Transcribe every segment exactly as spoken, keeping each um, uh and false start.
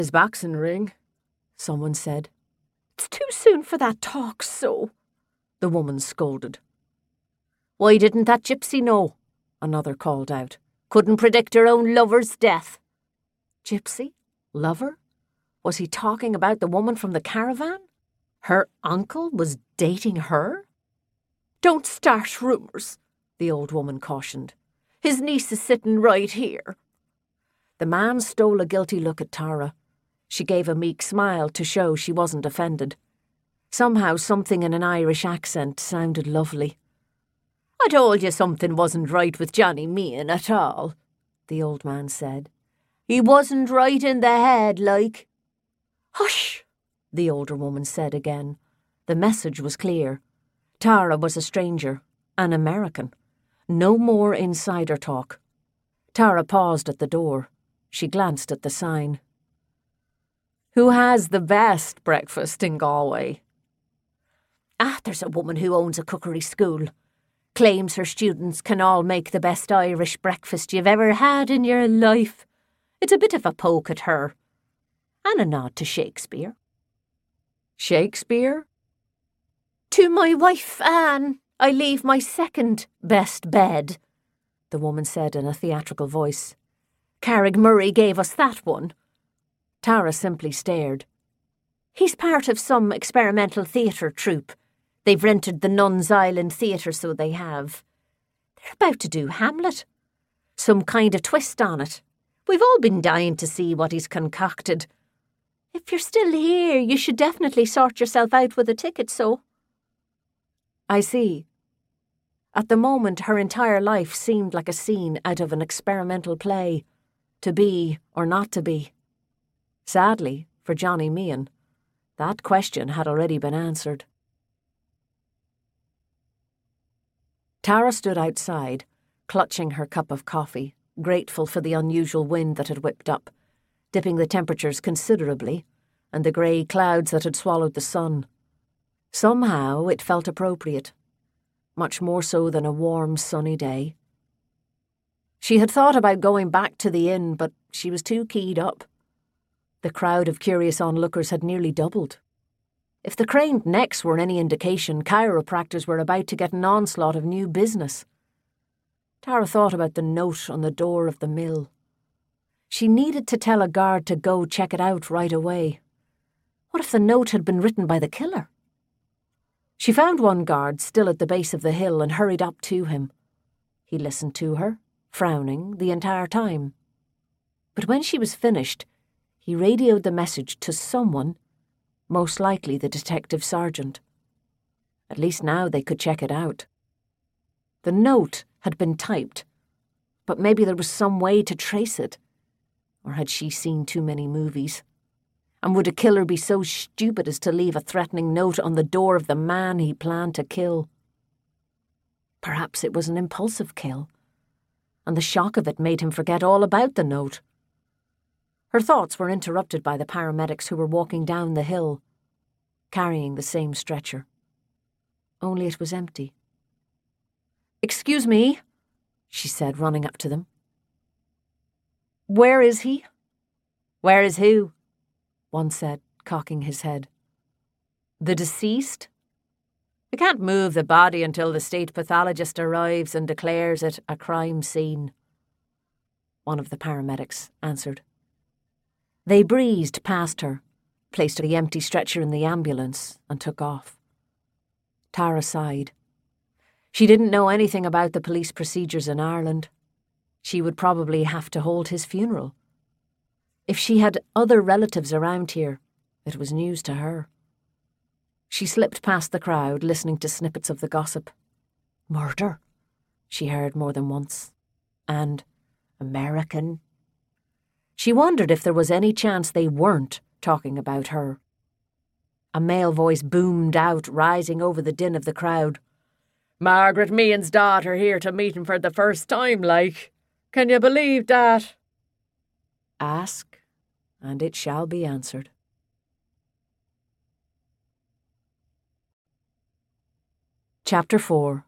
His boxing ring, someone said. It's too soon for that talk, so, the woman scolded. Why didn't that gypsy know? Another called out. Couldn't predict her own lover's death. Gypsy? Lover? Was he talking about the woman from the caravan? Her uncle was dating her? Don't start rumours, the old woman cautioned. His niece is sitting right here. The man stole a guilty look at Tara. She gave a meek smile to show she wasn't offended. Somehow something in an Irish accent sounded lovely. I told you something wasn't right with Johnny Meehan at all, the old man said. He wasn't right in the head, like. Hush, the older woman said again. The message was clear. Tara was a stranger, an American. No more insider talk. Tara paused at the door. She glanced at the sign. Who has the best breakfast in Galway? Ah, there's a woman who owns a cookery school. Claims her students can all make the best Irish breakfast you've ever had in your life. It's a bit of a poke at her. And a nod to Shakespeare. Shakespeare? To my wife, Anne, I leave my second best bed, the woman said in a theatrical voice. Carrick Murray gave us that one. Tara simply stared. He's part of some experimental theatre troupe. They've rented the Nuns' Island Theatre, so they have. They're about to do Hamlet. Some kind of twist on it. We've all been dying to see what he's concocted. If you're still here, you should definitely sort yourself out with a ticket, so. I see. At the moment, her entire life seemed like a scene out of an experimental play. To be or not to be. Sadly, for Johnny Meehan, that question had already been answered. Tara stood outside, clutching her cup of coffee, grateful for the unusual wind that had whipped up, dipping the temperatures considerably, and the grey clouds that had swallowed the sun. Somehow it felt appropriate, much more so than a warm, sunny day. She had thought about going back to the inn, but she was too keyed up. The crowd of curious onlookers had nearly doubled. If the craned necks were any indication, chiropractors were about to get an onslaught of new business. Tara thought about the note on the door of the mill. She needed to tell a guard to go check it out right away. What if the note had been written by the killer? She found one guard still at the base of the hill and hurried up to him. He listened to her, frowning, the entire time. But when she was finished, he radioed the message to someone, most likely the detective sergeant. At least now they could check it out. The note had been typed, but maybe there was some way to trace it. Or had she seen too many movies? And would a killer be so stupid as to leave a threatening note on the door of the man he planned to kill? Perhaps it was an impulsive kill, and the shock of it made him forget all about the note. Her thoughts were interrupted by the paramedics who were walking down the hill, carrying the same stretcher. Only it was empty. "Excuse me," she said, running up to them. "Where is he?" "Where is who?" one said, cocking his head. "The deceased?" "We can't move the body until the state pathologist arrives and declares it a crime scene," one of the paramedics answered. They breezed past her, placed the empty stretcher in the ambulance, and took off. Tara sighed. She didn't know anything about the police procedures in Ireland. She would probably have to hold his funeral. If she had other relatives around here, it was news to her. She slipped past the crowd, listening to snippets of the gossip. Murder, she heard more than once. And American. She wondered if there was any chance they weren't talking about her. A male voice boomed out, rising over the din of the crowd. "Margaret Meehan's daughter here to meet him for the first time, like. Can you believe that?" Ask, and it shall be answered. Chapter four.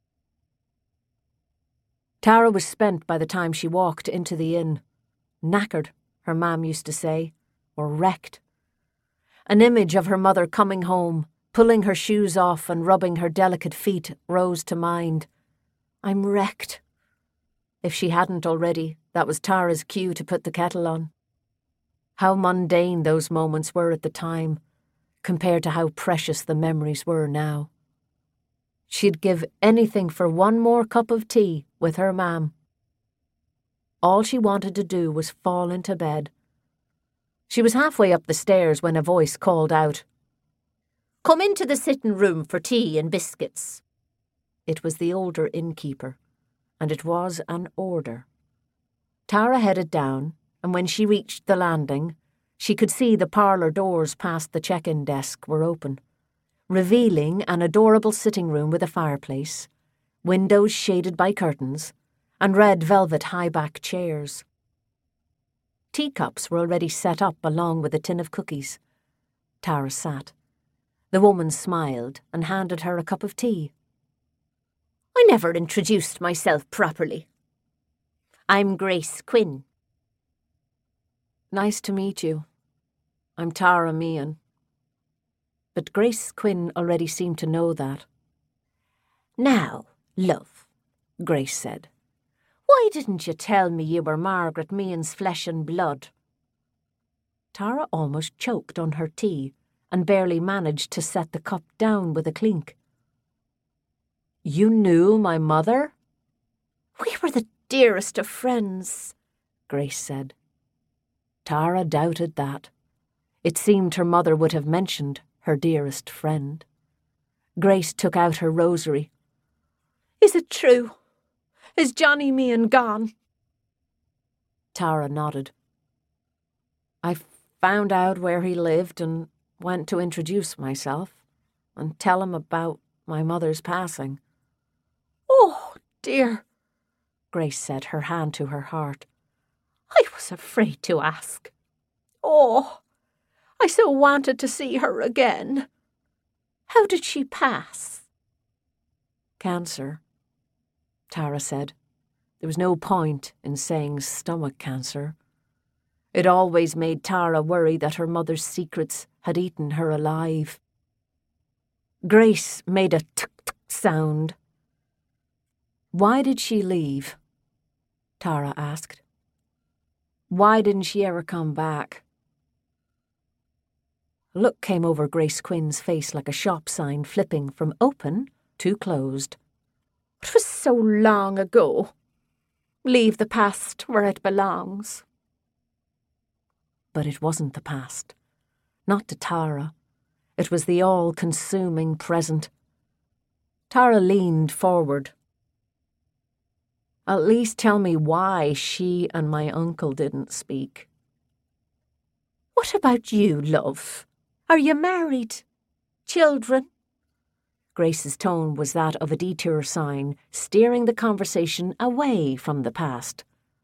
Tara was spent by the time she walked into the inn. Knackered, her mam used to say, or wrecked. An image of her mother coming home, pulling her shoes off and rubbing her delicate feet rose to mind. I'm wrecked. If she hadn't already, that was Tara's cue to put the kettle on. How mundane those moments were at the time, compared to how precious the memories were now. She'd give anything for one more cup of tea with her mam. All she wanted to do was fall into bed. She was halfway up the stairs when a voice called out, "Come into the sitting room for tea and biscuits." It was the older innkeeper, and it was an order. Tara headed down, and when she reached the landing, she could see the parlour doors past the check-in desk were open, revealing an adorable sitting room with a fireplace, windows shaded by curtains, and red velvet high-back chairs. Teacups were already set up along with a tin of cookies. Tara sat. The woman smiled and handed her a cup of tea. "I never introduced myself properly. I'm Grace Quinn." "Nice to meet you. I'm Tara Meehan." But Grace Quinn already seemed to know that. "Now, love," Grace said, "why didn't you tell me you were Margaret Meehan's flesh and blood?" Tara almost choked on her tea and barely managed to set the cup down with a clink. "You knew my mother?" "We were the dearest of friends," Grace said. Tara doubted that. It seemed her mother would have mentioned her dearest friend. Grace took out her rosary. "Is it true? Is Johnny Meehan gone?" Tara nodded. "I found out where he lived and went to introduce myself and tell him about my mother's passing." "Oh, dear," Grace said, her hand to her heart. "I was afraid to ask. Oh, I so wanted to see her again. How did she pass?" "Cancer," Tara said. There was no point in saying stomach cancer. It always made Tara worry that her mother's secrets had eaten her alive. Grace made a tuk-tuk sound. "Why did she leave?" Tara asked. "Why didn't she ever come back?" A look came over Grace Quinn's face like a shop sign flipping from open to closed. "It was so long ago. Leave the past where it belongs." But it wasn't the past. Not to Tara. It was the all-consuming present. Tara leaned forward. "At least tell me why she and my uncle didn't speak." "What about you, love? Are you married? Children?" Grace's tone was that of a detour sign, steering the conversation away from the past.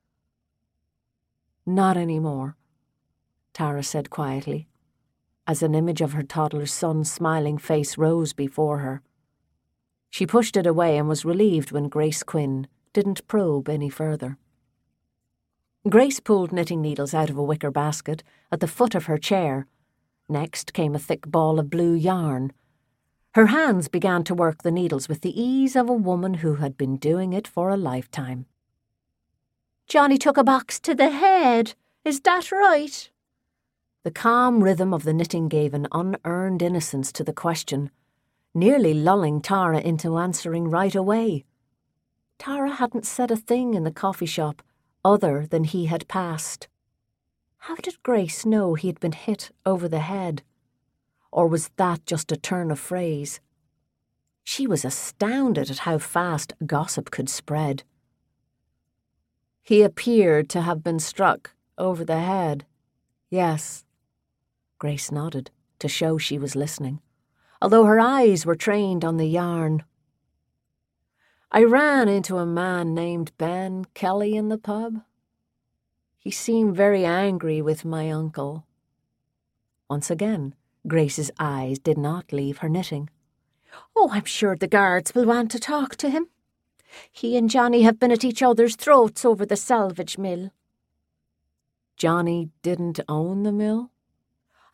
"Not anymore," Tara said quietly, as an image of her toddler son's smiling face rose before her. She pushed it away and was relieved when Grace Quinn didn't probe any further. Grace pulled knitting needles out of a wicker basket at the foot of her chair. Next came a thick ball of blue yarn. Her hands began to work the needles with the ease of a woman who had been doing it for a lifetime. "Johnny took a box to the head. Is that right?" The calm rhythm of the knitting gave an unearned innocence to the question, nearly lulling Tara into answering right away. Tara hadn't said a thing in the coffee shop other than he had passed. How did Grace know he had been hit over the head? Or was that just a turn of phrase? She was astounded at how fast gossip could spread. "He appeared to have been struck over the head. Yes." Grace nodded, to show she was listening, although her eyes were trained on the yarn. "I ran into a man named Ben Kelly in the pub. He seemed very angry with my uncle." Once again, Grace's eyes did not leave her knitting. "Oh, I'm sure the guards will want to talk to him. He and Johnny have been at each other's throats over the salvage mill." "Johnny didn't own the mill?"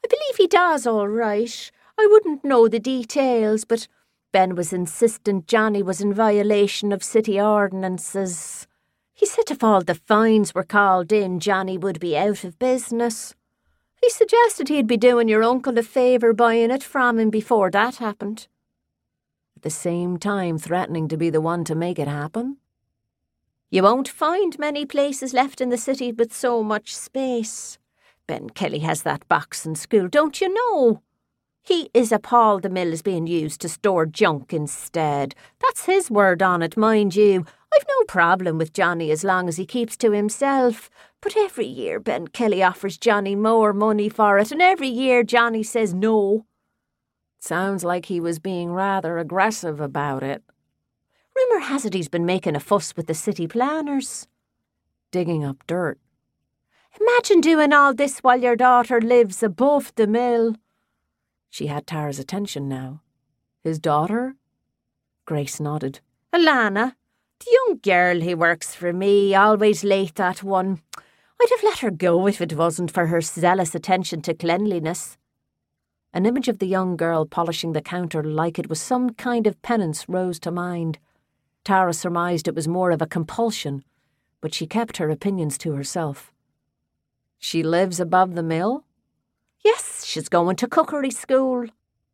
I believe he does all right. I wouldn't know the details, but Ben was insistent Johnny was in violation of city ordinances. He said if all the fines were called in, Johnny would be out of business. He suggested he'd be doing your uncle a favour buying it from him before that happened. At the same time threatening to be the one to make it happen? You won't find many places left in the city with so much space. Ben Kelly has that box in school, don't you know? He is appalled the mill is being used to store junk instead. That's his word on it, mind you. I've no problem with Johnny as long as he keeps to himself. But every year Ben Kelly offers Johnny more money for it, and every year Johnny says no. Sounds like he was being rather aggressive about it. Rumour has it he's been making a fuss with the city planners. Digging up dirt. Imagine doing all this while your daughter lives above the mill. She had Tara's attention now. His daughter? Grace nodded. Alana, the young girl who works for me, always late, that one. I'd have let her go if it wasn't for her zealous attention to cleanliness. An image of the young girl polishing the counter like it was some kind of penance rose to mind. Tara surmised it was more of a compulsion, but she kept her opinions to herself. She lives above the mill? Yes, she's going to cookery school.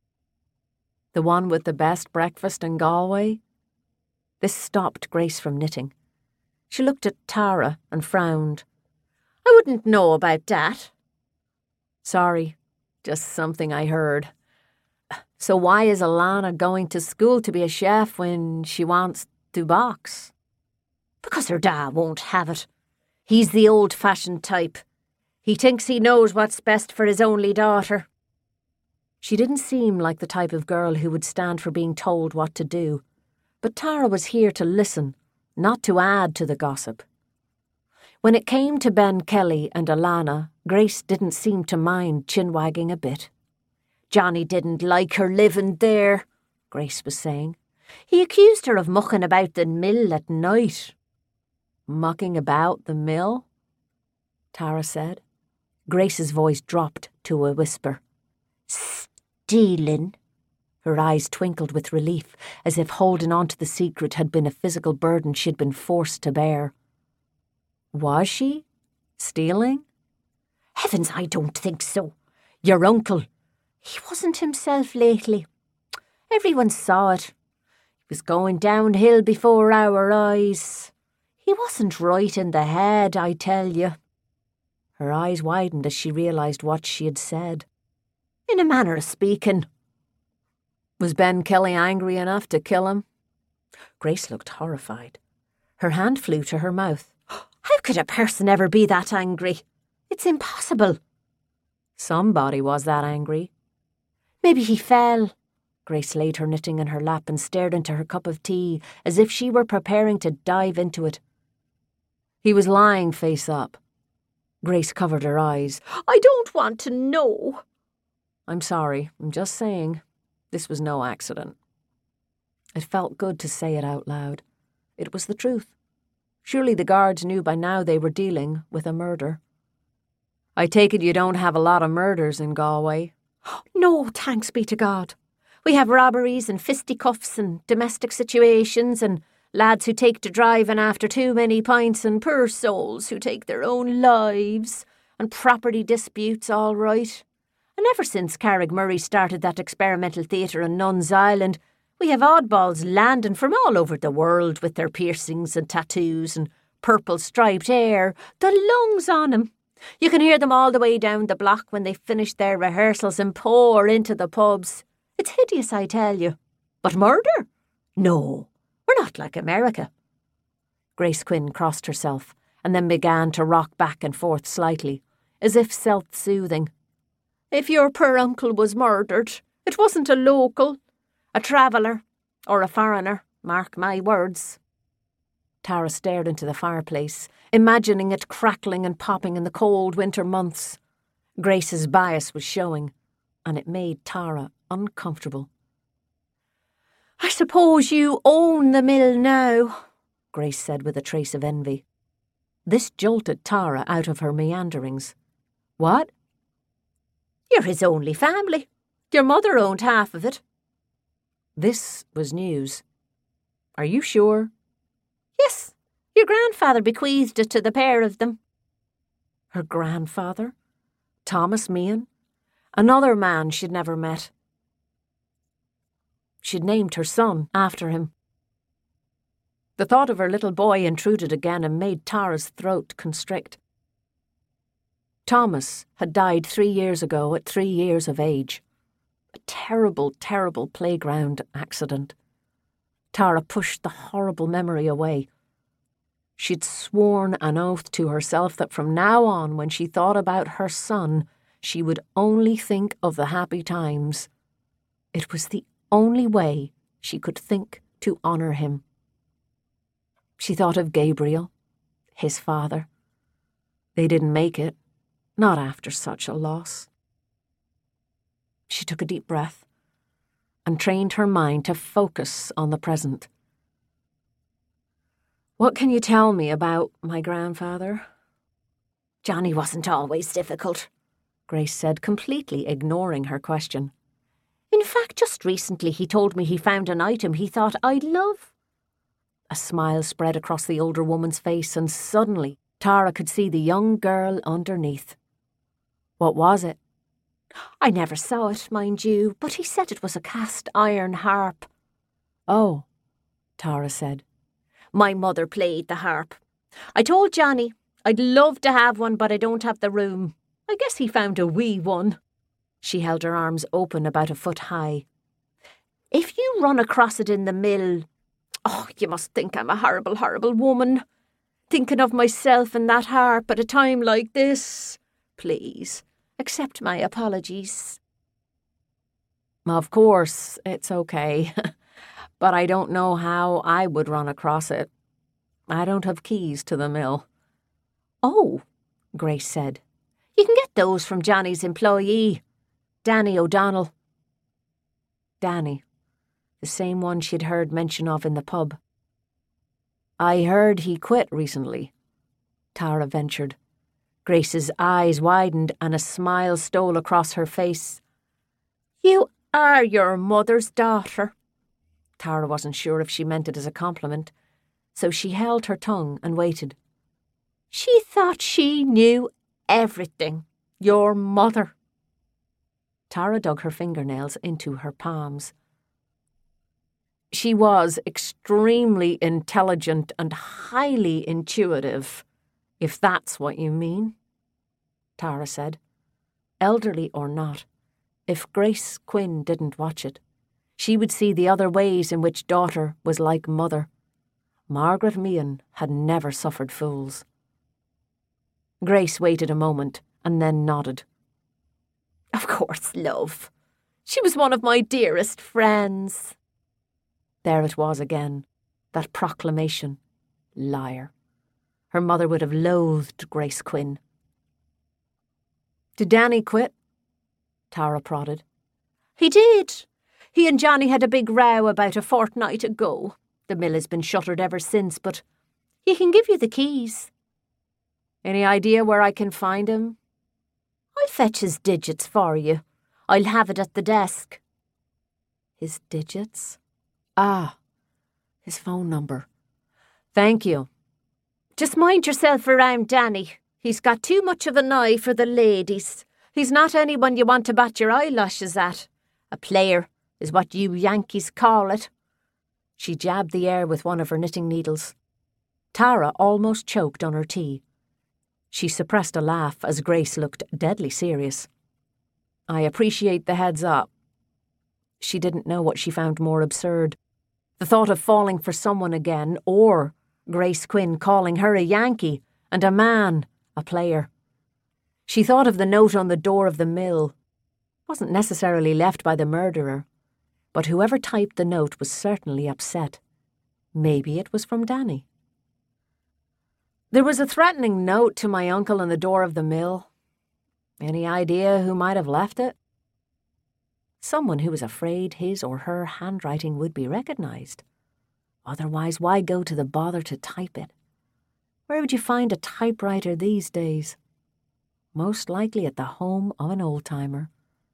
The one with the best breakfast in Galway? This stopped Grace from knitting. She looked at Tara and frowned. I wouldn't know about that. Sorry, just something I heard. So why is Alana going to school to be a chef when she wants to box? Because her dad won't have it. He's the old-fashioned type. He thinks he knows what's best for his only daughter. She didn't seem like the type of girl who would stand for being told what to do, but Tara was here to listen, not to add to the gossip. When it came to Ben Kelly and Alana, Grace didn't seem to mind chin-wagging a bit. Johnny didn't like her living there, Grace was saying. He accused her of mucking about the mill at night. Mucking about the mill? Tara said. Grace's voice dropped to a whisper. Stealing. Her eyes twinkled with relief, as if holding on to the secret had been a physical burden she'd been forced to bear. Was she? Stealing? Heavens, I don't think so. Your uncle. He wasn't himself lately. Everyone saw it. He was going downhill before our eyes. He wasn't right in the head, I tell you. Her eyes widened as she realised what she had said. In a manner of speaking. Was Ben Kelly angry enough to kill him? Grace looked horrified. Her hand flew to her mouth. How could a person ever be that angry? It's impossible. Somebody was that angry. Maybe he fell. Grace laid her knitting in her lap and stared into her cup of tea as if she were preparing to dive into it. He was lying face up. Grace covered her eyes. I don't want to know. I'm sorry, I'm just saying. This was no accident. It felt good to say it out loud. It was the truth. Surely the guards knew by now they were dealing with a murder. I take it you don't have a lot of murders in Galway? No, thanks be to God. We have robberies and fisticuffs and domestic situations and lads who take to driving after too many pints and poor souls who take their own lives and property disputes, all right. And ever since Carrickmurray started that experimental theatre on Nuns Island, we have oddballs landing from all over the world with their piercings and tattoos and purple striped hair, the lungs on 'em. You can hear them all the way down the block when they finish their rehearsals and pour into the pubs. It's hideous, I tell you. But murder? No, we're not like America. Grace Quinn crossed herself and then began to rock back and forth slightly, as if self-soothing. If your poor uncle was murdered, it wasn't a local, a traveller, or a foreigner, mark my words. Tara stared into the fireplace, imagining it crackling and popping in the cold winter months. Grace's bias was showing, and it made Tara uncomfortable. I suppose you own the mill now, Grace said with a trace of envy. This jolted Tara out of her meanderings. What? You're his only family. Your mother owned half of it. This was news. Are you sure? Yes, your grandfather bequeathed it to the pair of them. Her grandfather? Thomas Meehan? Another man she'd never met. She'd named her son after him. The thought of her little boy intruded again and made Tara's throat constrict. Thomas had died three years ago at three years of age. A terrible, terrible playground accident. Tara pushed the horrible memory away. She'd sworn an oath to herself that from now on, when she thought about her son, she would only think of the happy times. It was the only way she could think to honour him. She thought of Gabriel, his father. They didn't make it, not after such a loss. She took a deep breath and trained her mind to focus on the present. What can you tell me about my grandfather? Johnny wasn't always difficult, Grace said, completely ignoring her question. In fact, just recently he told me he found an item he thought I'd love. A smile spread across the older woman's face, and suddenly Tara could see the young girl underneath. What was it? I never saw it, mind you, but he said it was a cast iron harp. Oh, Tara said. My mother played the harp. I told Johnny I'd love to have one, but I don't have the room. I guess he found a wee one. She held her arms open about a foot high. If you run across it in the mill, oh, you must think I'm a horrible, horrible woman. Thinking of myself and that harp at a time like this. Please, accept my apologies. Of course, it's okay. But I don't know how I would run across it. I don't have keys to the mill. Oh, Grace said. You can get those from Johnny's employee, Danny O'Donnell. Danny, the same one she'd heard mention of in the pub. I heard he quit recently, Tara ventured. Grace's eyes widened and a smile stole across her face. You are your mother's daughter. Tara wasn't sure if she meant it as a compliment, so she held her tongue and waited. She thought she knew everything. Your mother. Tara dug her fingernails into her palms. She was extremely intelligent and highly intuitive, if that's what you mean, Tara said. Elderly or not, if Grace Quinn didn't watch it, she would see the other ways in which daughter was like mother. Margaret Meehan had never suffered fools. Grace waited a moment and then nodded. Of course, love. She was one of my dearest friends. There it was again, that proclamation. Liar. Her mother would have loathed Grace Quinn. Did Danny quit? Tara prodded. He did. He and Johnny had a big row about a fortnight ago. The mill has been shuttered ever since, but he can give you the keys. Any idea where I can find him? I'll fetch his digits for you. I'll have it at the desk. His digits? Ah, his phone number. Thank you. Just mind yourself around Danny. He's got too much of an eye for the ladies. He's not anyone you want to bat your eyelashes at. A player is what you Yankees call it. She jabbed the air with one of her knitting needles. Tara almost choked on her tea. She suppressed a laugh as Grace looked deadly serious. I appreciate the heads up. She didn't know what she found more absurd. The thought of falling for someone again, or Grace Quinn calling her a Yankee, and a man a player. She thought of the note on the door of the mill. It wasn't necessarily left by the murderer, but whoever typed the note was certainly upset. Maybe it was from Danny. There was a threatening note to my uncle on the door of the mill. Any idea who might have left it? Someone who was afraid his or her handwriting would be recognised. Otherwise, why go to the bother to type it? Where would you find a typewriter these days? Most likely at the home of an old-timer.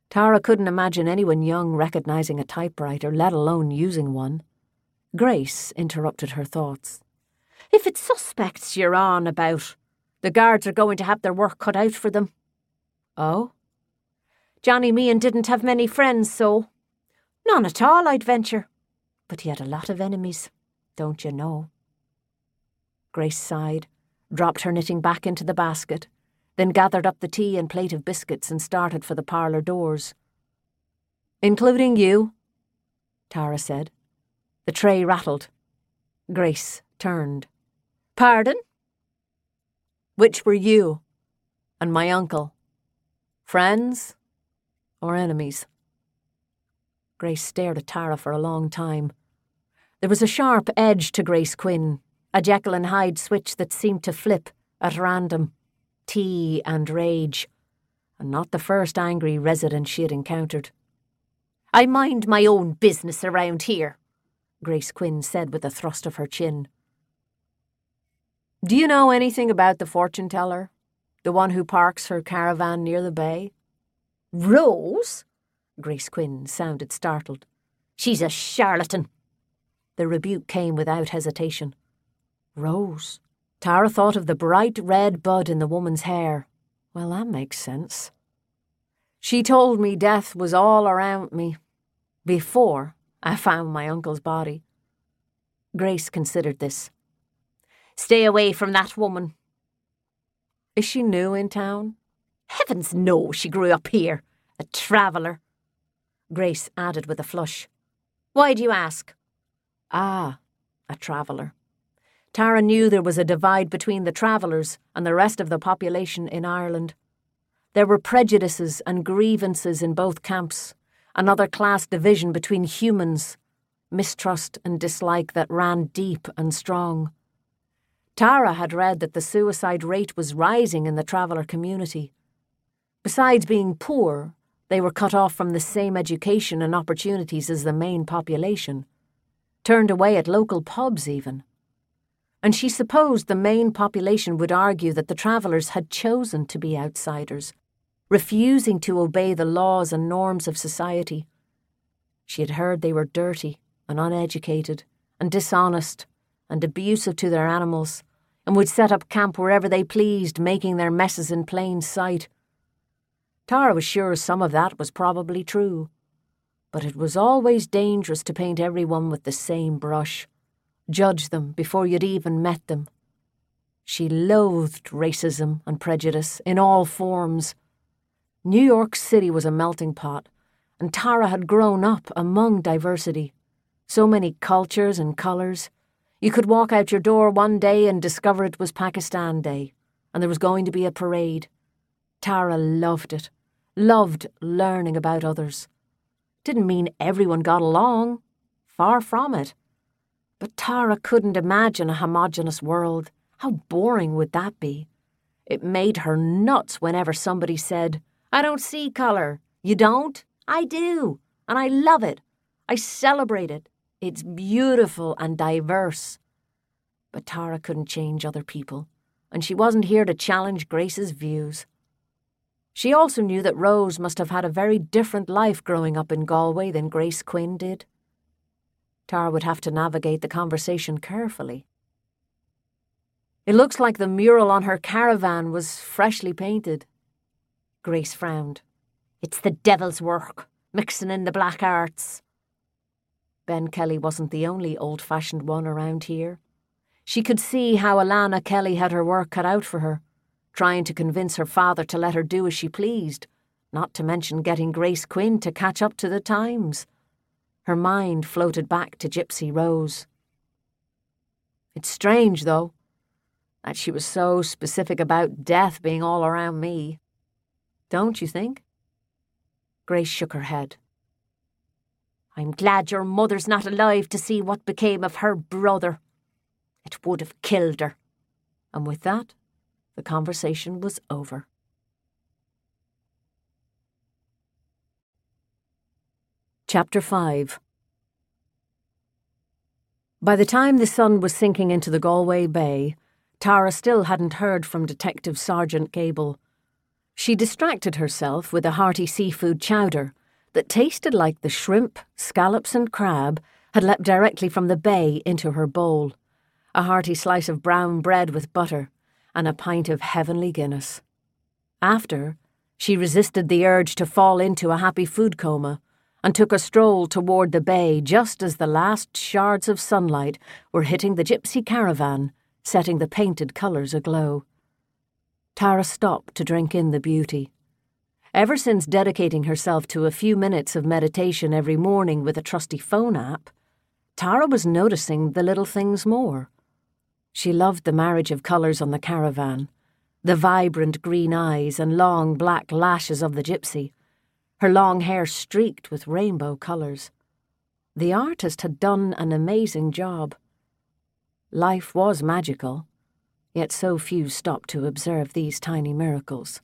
Tara couldn't imagine anyone young recognising a typewriter, let alone using one. Grace interrupted her thoughts. If it's suspects you're on about, the guards are going to have their work cut out for them. Oh? Johnny Meehan didn't have many friends, so... None at all, I'd venture. But he had a lot of enemies, don't you know? Grace sighed, dropped her knitting back into the basket, then gathered up the tea and plate of biscuits and started for the parlour doors. "Including you?" Tara said. The tray rattled. Grace turned. "Pardon?" "Which were you and my uncle? Friends or enemies?" Grace stared at Tara for a long time. There was a sharp edge to Grace Quinn, a Jekyll and Hyde switch that seemed to flip at random. Tea and rage, and not the first angry resident she had encountered. "I mind my own business around here," Grace Quinn said with a thrust of her chin. "Do you know anything about the fortune teller? The one who parks her caravan near the bay?" "Rose?" Grace Quinn sounded startled. "She's a charlatan." The rebuke came without hesitation. Rose? Tara thought of the bright red bud in the woman's hair. Well, that makes sense. "She told me death was all around me, before I found my uncle's body." Grace considered this. "Stay away from that woman." "Is she new in town?" "Heavens no, she grew up here. A traveller." Grace added with a flush. "Why do you ask?" Ah, a traveller. Tara knew there was a divide between the travellers and the rest of the population in Ireland. There were prejudices and grievances in both camps, another class division between humans, mistrust and dislike that ran deep and strong. Tara had read that the suicide rate was rising in the traveller community. Besides being poor, they were cut off from the same education and opportunities as the main population, turned away at local pubs even. And she supposed the main population would argue that the travellers had chosen to be outsiders, refusing to obey the laws and norms of society. She had heard they were dirty and uneducated and dishonest and abusive to their animals and would set up camp wherever they pleased, making their messes in plain sight. Tara was sure some of that was probably true, but it was always dangerous to paint everyone with the same brush. Judge them before you'd even met them. She loathed racism and prejudice in all forms. New York City was a melting pot, and Tara had grown up among diversity. So many cultures and colours. You could walk out your door one day and discover it was Pakistan Day, and there was going to be a parade. Tara loved it, loved learning about others. Didn't mean everyone got along. Far from it. But Tara couldn't imagine a homogenous world. How boring would that be? It made her nuts whenever somebody said, "I don't see colour." "You don't? I do. And I love it. I celebrate it. It's beautiful and diverse." But Tara couldn't change other people, and she wasn't here to challenge Grace's views. She also knew that Rose must have had a very different life growing up in Galway than Grace Quinn did. Tara would have to navigate the conversation carefully. "It looks like the mural on her caravan was freshly painted." Grace frowned. "It's the devil's work, mixing in the black arts." Ben Kelly wasn't the only old-fashioned one around here. She could see how Alana Kelly had her work cut out for her, trying to convince her father to let her do as she pleased, not to mention getting Grace Quinn to catch up to the times. Her mind floated back to Gypsy Rose. It's strange, though, that she was so specific about death being all around me. Don't you think? Grace shook her head. "I'm glad your mother's not alive to see what became of her brother. It would have killed her." And with that, the conversation was over. Chapter five. By the time the sun was sinking into the Galway Bay, Tara still hadn't heard from Detective Sergeant Gable. She distracted herself with a hearty seafood chowder that tasted like the shrimp, scallops and crab had leapt directly from the bay into her bowl, a hearty slice of brown bread with butter, and a pint of heavenly Guinness. After, she resisted the urge to fall into a happy food coma and took a stroll toward the bay just as the last shards of sunlight were hitting the gypsy caravan, setting the painted colours aglow. Tara stopped to drink in the beauty. Ever since dedicating herself to a few minutes of meditation every morning with a trusty phone app, Tara was noticing the little things more. She loved the marriage of colours on the caravan, the vibrant green eyes and long black lashes of the gypsy, her long hair streaked with rainbow colours. The artist had done an amazing job. Life was magical, yet so few stopped to observe these tiny miracles.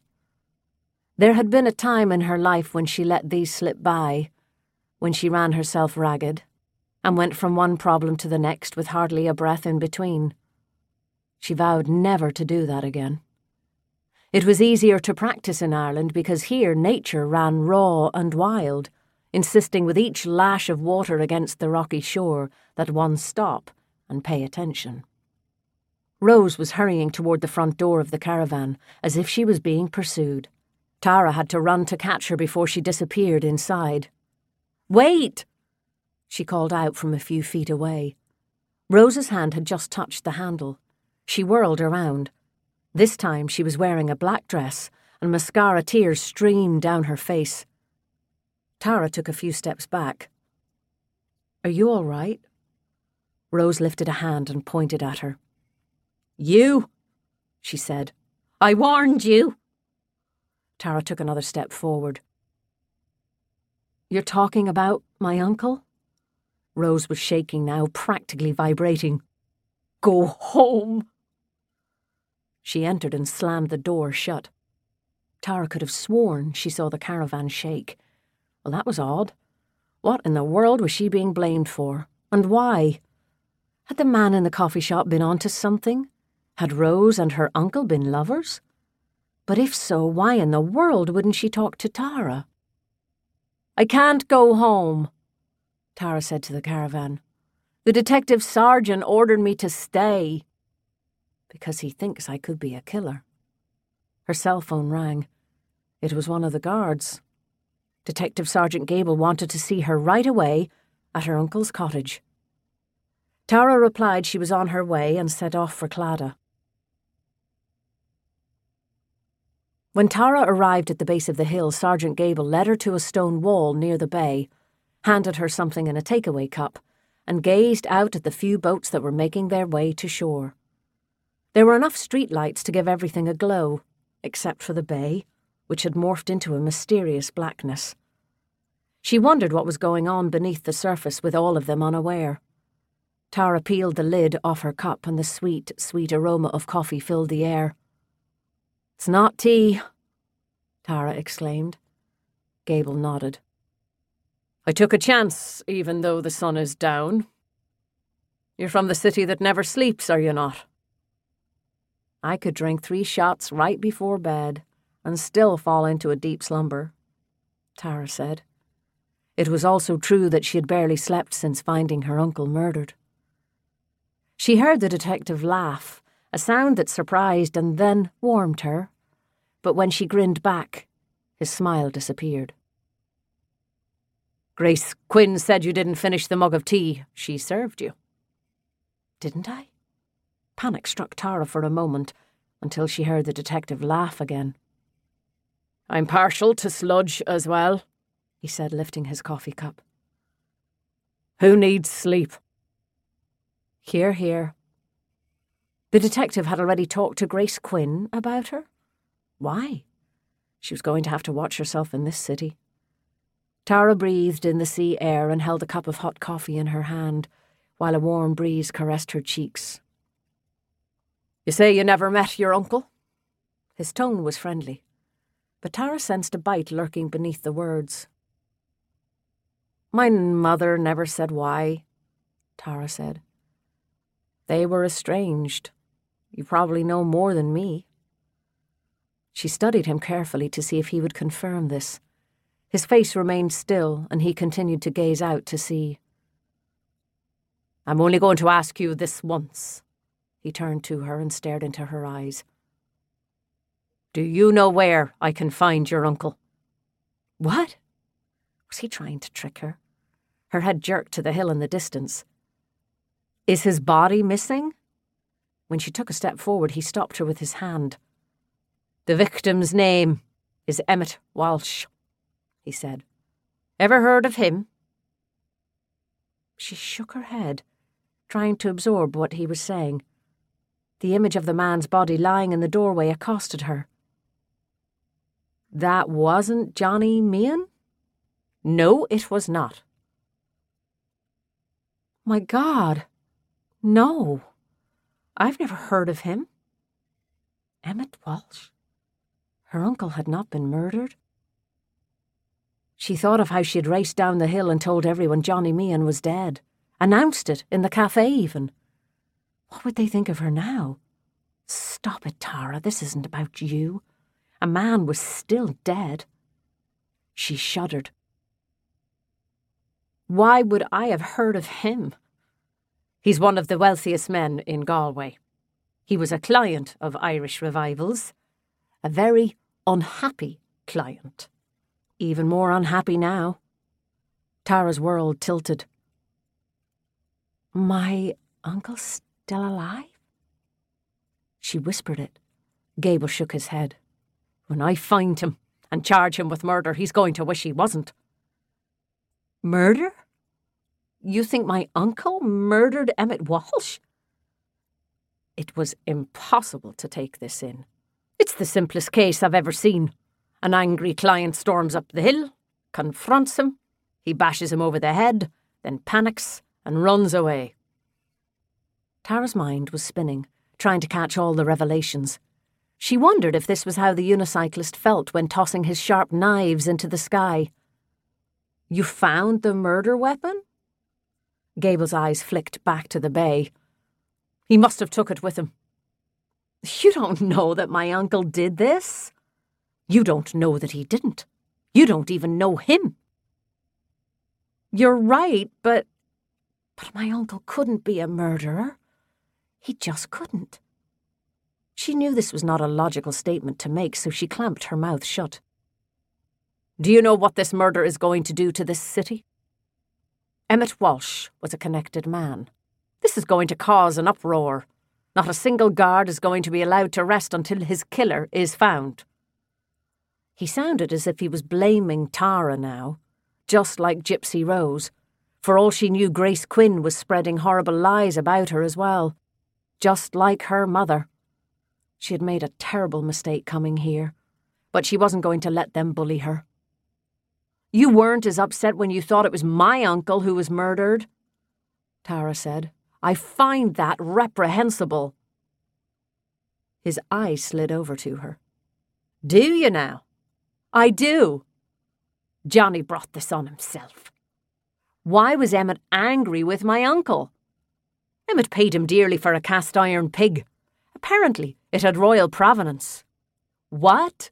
There had been a time in her life when she let these slip by, when she ran herself ragged, and went from one problem to the next with hardly a breath in between. She vowed never to do that again. It was easier to practice in Ireland because here nature ran raw and wild, insisting with each lash of water against the rocky shore that one stop and pay attention. Rose was hurrying toward the front door of the caravan as if she was being pursued. Tara had to run to catch her before she disappeared inside. "Wait!" she called out from a few feet away. Rose's hand had just touched the handle. She whirled around. This time she was wearing a black dress, and mascara tears streamed down her face. Tara took a few steps back. "Are you all right?" Rose lifted a hand and pointed at her. "You," she said. "I warned you." Tara took another step forward. "You're talking about my uncle?" Rose was shaking now, practically vibrating. "Go home." She entered and slammed the door shut. Tara could have sworn she saw the caravan shake. Well, that was odd. What in the world was she being blamed for? And why? Had the man in the coffee shop been onto something? Had Rose and her uncle been lovers? But if so, why in the world wouldn't she talk to Tara? "I can't go home," Tara said to the caravan. "The detective sergeant ordered me to stay." "Because he thinks I could be a killer." Her cell phone rang. It was one of the guards. Detective Sergeant Gable wanted to see her right away at her uncle's cottage. Tara replied she was on her way and set off for Claddagh. When Tara arrived at the base of the hill, Sergeant Gable led her to a stone wall near the bay, handed her something in a takeaway cup, and gazed out at the few boats that were making their way to shore. There were enough streetlights to give everything a glow, except for the bay, which had morphed into a mysterious blackness. She wondered what was going on beneath the surface with all of them unaware. Tara peeled the lid off her cup and the sweet, sweet aroma of coffee filled the air. "It's not tea," Tara exclaimed. Gable nodded. "I took a chance, even though the sun is down. You're from the city that never sleeps, are you not?" "I could drink three shots right before bed and still fall into a deep slumber," Tara said. It was also true that she had barely slept since finding her uncle murdered. She heard the detective laugh, a sound that surprised and then warmed her, but when she grinned back, his smile disappeared. "Grace Quinn said you didn't finish the mug of tea she served you." "Didn't I?" Panic struck Tara for a moment, until she heard the detective laugh again. "I'm partial to sludge as well," he said, lifting his coffee cup. "Who needs sleep?" "Hear, hear." The detective had already talked to Grace Quinn about her? Why? She was going to have to watch herself in this city. Tara breathed in the sea air and held a cup of hot coffee in her hand, while a warm breeze caressed her cheeks. "You say you never met your uncle?" His tone was friendly, but Tara sensed a bite lurking beneath the words. "My mother never said why," Tara said. "They were estranged. You probably know more than me." She studied him carefully to see if he would confirm this. His face remained still, and he continued to gaze out to sea. "I'm only going to ask you this once." He turned to her and stared into her eyes. "Do you know where I can find your uncle?" What? Was he trying to trick her? Her head jerked to the hill in the distance. "Is his body missing?" When she took a step forward, he stopped her with his hand. "The victim's name is Emmett Walsh," he said. "Ever heard of him?" She shook her head, trying to absorb what he was saying. The image of the man's body lying in the doorway accosted her. "That wasn't Johnny Meehan?" "No, it was not." "My God, no. I've never heard of him." Emmett Walsh? Her uncle had not been murdered? She thought of how she had raced down the hill and told everyone Johnny Meehan was dead. Announced it, in the cafe even. What would they think of her now? "Stop it, Tara, this isn't about you. A man was still dead." She shuddered. "Why would I have heard of him?" "He's one of the wealthiest men in Galway. He was a client of Irish Revivals. A very unhappy client. Even more unhappy now." Tara's world tilted. "My uncle's still alive?" She whispered it. Gable shook his head. "When I find him and charge him with murder, he's going to wish he wasn't." "Murder? You think my uncle murdered Emmett Walsh?" It was impossible to take this in. It's the simplest case I've ever seen. An angry client storms up the hill, confronts him, he bashes him over the head, then panics and runs away. Tara's mind was spinning, trying to catch all the revelations. She wondered if this was how the unicyclist felt when tossing his sharp knives into the sky. "You found the murder weapon?" Gable's eyes flicked back to the bay. "He must have took it with him." "You don't know that my uncle did this. You don't know that he didn't. You don't even know him." "You're right, but... But my uncle couldn't be a murderer. He just couldn't." She knew this was not a logical statement to make, so she clamped her mouth shut. "Do you know what this murder is going to do to this city?" Emmett Walsh was a connected man. "This is going to cause an uproar. Not a single guard is going to be allowed to rest until his killer is found." He sounded as if he was blaming Tara now, just like Gypsy Rose. For all she knew, Grace Quinn was spreading horrible lies about her as well, just like her mother. She had made a terrible mistake coming here, but she wasn't going to let them bully her. "You weren't as upset when you thought it was my uncle who was murdered," Tara said. "I find that reprehensible." His eyes slid over to her. "Do you now?" "I do. Johnny brought this on himself. Why was Emmett angry with my uncle? Emmett paid him dearly for a cast-iron pig. Apparently, it had royal provenance." "What?"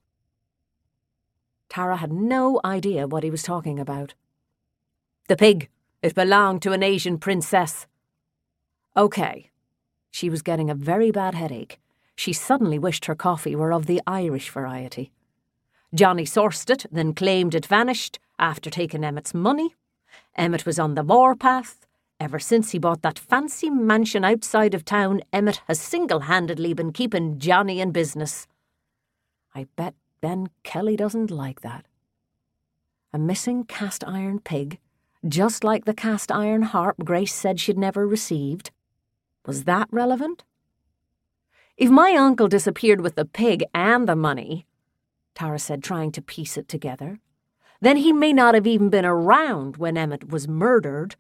Tara had no idea what he was talking about. "The pig. It belonged to an Asian princess." Okay. She was getting a very bad headache. She suddenly wished her coffee were of the Irish variety. Johnny sourced it, then claimed it vanished after taking Emmett's money. Emmett was on the warpath. Ever since he bought that fancy mansion outside of town, Emmett has single-handedly been keeping Johnny in business. I bet Ben Kelly doesn't like that. A missing cast-iron pig, just like the cast-iron harp Grace said she'd never received. Was that relevant? "If my uncle disappeared with the pig and the money," Tara said, trying to piece it together, "then he may not have even been around when Emmett was murdered.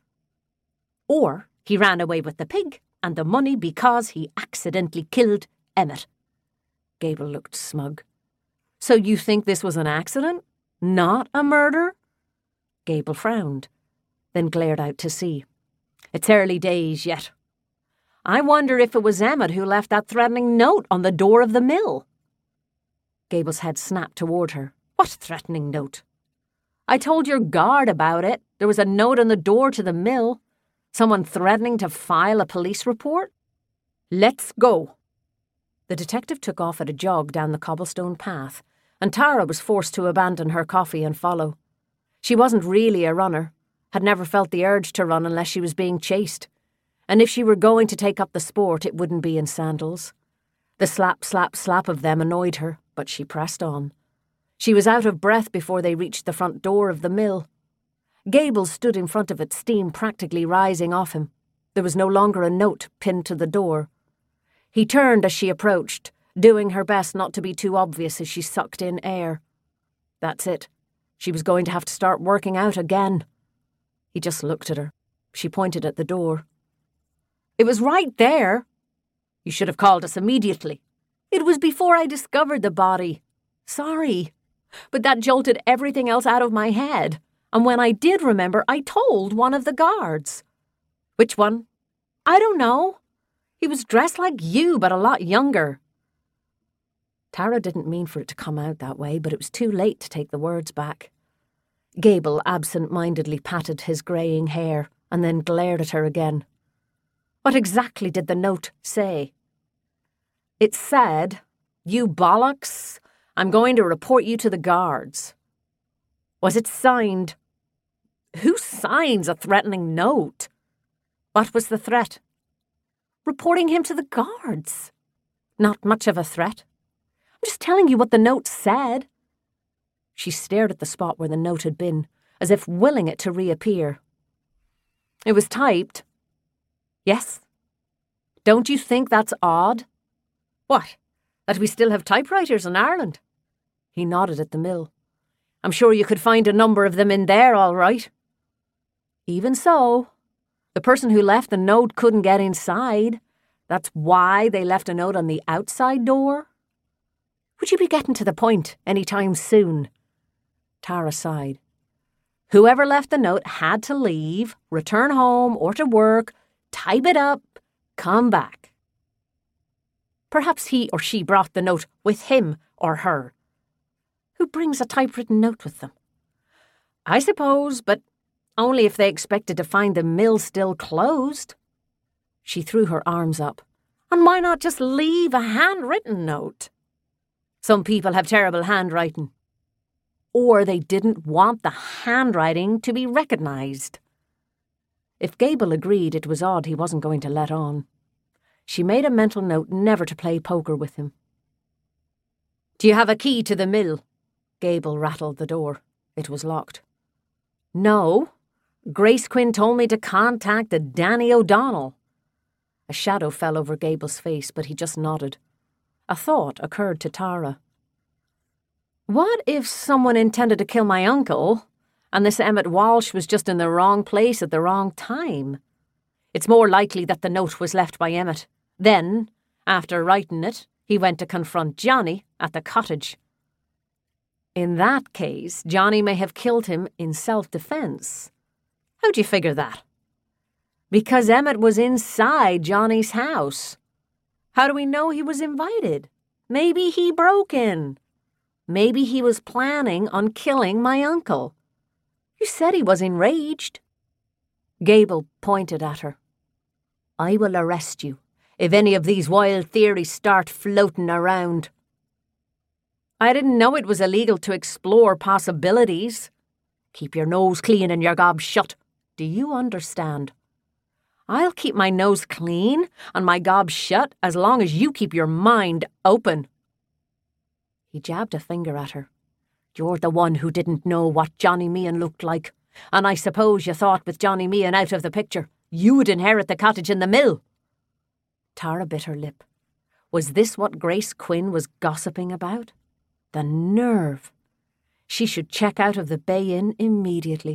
Or he ran away with the pig and the money because he accidentally killed Emmett." Gable looked smug. "So you think this was an accident? Not a murder?" Gable frowned, then glared out to sea. "It's early days yet. I wonder if it was Emmett who left that threatening note on the door of the mill." Gable's head snapped toward her. What threatening note? I told your guard about it. There was a note on the door to the mill. Someone threatening to file a police report? Let's go. The detective took off at a jog down the cobblestone path, and Tara was forced to abandon her coffee and follow. She wasn't really a runner, had never felt the urge to run unless she was being chased, and if she were going to take up the sport, it wouldn't be in sandals. The slap, slap, slap of them annoyed her, but she pressed on. She was out of breath before they reached the front door of the mill. Gable stood in front of it, steam practically rising off him. There was no longer a note pinned to the door. He turned as she approached, doing her best not to be too obvious as she sucked in air. That's it. She was going to have to start working out again. He just looked at her. She pointed at the door. It was right there. You should have called us immediately. It was before I discovered the body. Sorry. But that jolted everything else out of my head. And when I did remember, I told one of the guards. Which one? I don't know. He was dressed like you, but a lot younger. Tara didn't mean for it to come out that way, but it was too late to take the words back. Gable absent-mindedly patted his greying hair and then glared at her again. What exactly did the note say? It said, "You bollocks, I'm going to report you to the guards." Was it signed? Who signs a threatening note? What was the threat? Reporting him to the guards. Not much of a threat. I'm just telling you what the note said. She stared at the spot where the note had been, as if willing it to reappear. It was typed. Yes. Don't you think that's odd? What? That we still have typewriters in Ireland? He nodded at the mill. I'm sure you could find a number of them in there, all right. Even so, the person who left the note couldn't get inside. That's why they left a note on the outside door. Would you be getting to the point any time soon? Tara sighed. Whoever left the note had to leave, return home or to work, type it up, come back. Perhaps he or she brought the note with him or her. Who brings a typewritten note with them? I suppose, but only if they expected to find the mill still closed. She threw her arms up. And why not just leave a handwritten note? Some people have terrible handwriting. Or they didn't want the handwriting to be recognised. If Gable agreed, it was odd he wasn't going to let on. She made a mental note never to play poker with him. Do you have a key to the mill? Gable rattled the door. It was locked. No. Grace Quinn told me to contact a Danny O'Donnell. A shadow fell over Gable's face, but he just nodded. A thought occurred to Tara. What if someone intended to kill my uncle, and this Emmett Walsh was just in the wrong place at the wrong time? It's more likely that the note was left by Emmett. Then, after writing it, he went to confront Johnny at the cottage. In that case, Johnny may have killed him in self-defence. How'd you figure that? Because Emmett was inside Johnny's house. How do we know he was invited? Maybe he broke in. Maybe he was planning on killing my uncle. You said he was enraged. Gable pointed at her. I will arrest you if any of these wild theories start floating around. I didn't know it was illegal to explore possibilities. Keep your nose clean and your gob shut. Do you understand? I'll keep my nose clean and my gob shut as long as you keep your mind open. He jabbed a finger at her. You're the one who didn't know what Johnny Meehan looked like, and I suppose you thought with Johnny Meehan out of the picture, you would inherit the cottage and the mill. Tara bit her lip. Was this what Grace Quinn was gossiping about? The nerve. She should check out of the Bay Inn immediately.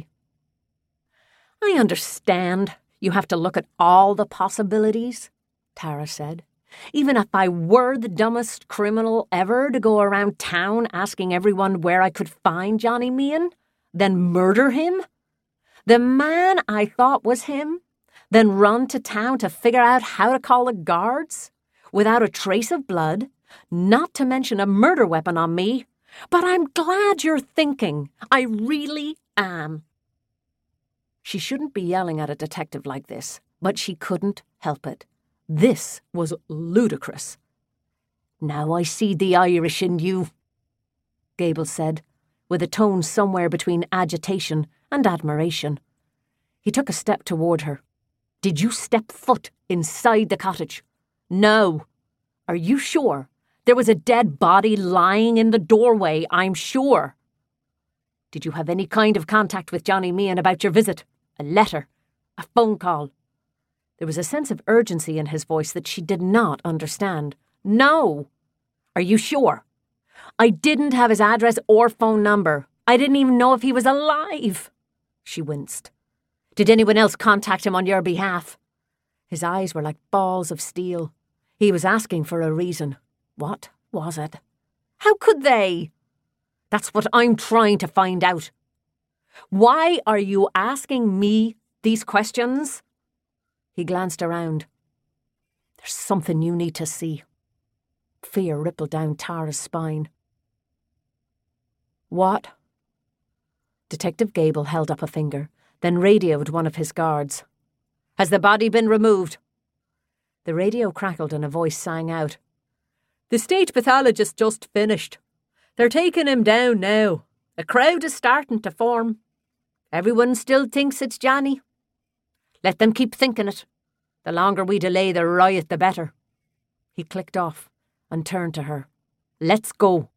I understand you have to look at all the possibilities, Tara said. Even if I were the dumbest criminal ever to go around town asking everyone where I could find Johnny Meehan, then murder him? The man I thought was him, then run to town to figure out how to call the guards, without a trace of blood, not to mention a murder weapon on me. But I'm glad you're thinking. I really am. She shouldn't be yelling at a detective like this, but she couldn't help it. This was ludicrous. "Now I see the Irish in you," Gable said, with a tone somewhere between agitation and admiration. He took a step toward her. "Did you step foot inside the cottage?" "No." "Are you sure? There was a dead body lying in the doorway, I'm sure." "Did you have any kind of contact with Johnny Meehan about your visit? A letter? A phone call?" There was a sense of urgency in his voice that she did not understand. "No." "Are you sure?" "I didn't have his address or phone number. I didn't even know if he was alive." She winced. "Did anyone else contact him on your behalf?" His eyes were like balls of steel. He was asking for a reason. What was it? How could they? That's what I'm trying to find out. Why are you asking me these questions? He glanced around. There's something you need to see. Fear rippled down Tara's spine. What? Detective Gable held up a finger, then radioed one of his guards. Has the body been removed? The radio crackled and a voice sang out. The state pathologist just finished. They're taking him down now. A crowd is starting to form. Everyone still thinks it's Johnny. Let them keep thinking it. The longer we delay the riot, the better. He clicked off and turned to her. Let's go.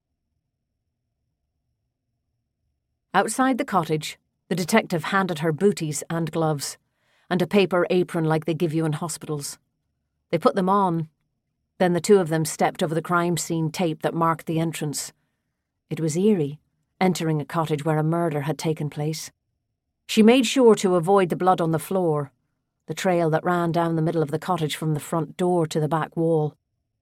Outside the cottage, the detective handed her booties and gloves, and a paper apron like they give you in hospitals. They put them on. Then the two of them stepped over the crime scene tape that marked the entrance. It was eerie, entering a cottage where a murder had taken place. She made sure to avoid the blood on the floor, the trail that ran down the middle of the cottage from the front door to the back wall.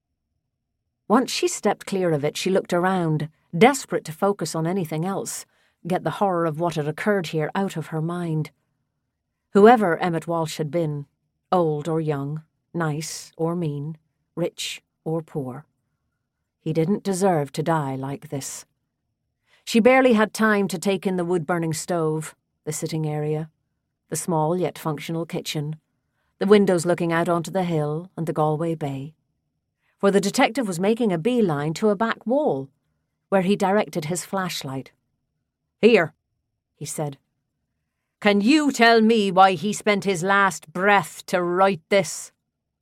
Once she stepped clear of it, she looked around, desperate to focus on anything else, get the horror of what had occurred here out of her mind. Whoever Emmett Walsh had been, old or young, nice or mean, rich or poor, he didn't deserve to die like this. She barely had time to take in the wood-burning stove, the sitting area, the small yet functional kitchen, the windows looking out onto the hill and the Galway Bay, for the detective was making a beeline to a back wall, where he directed his flashlight. Here, he said. Can you tell me why he spent his last breath to write this?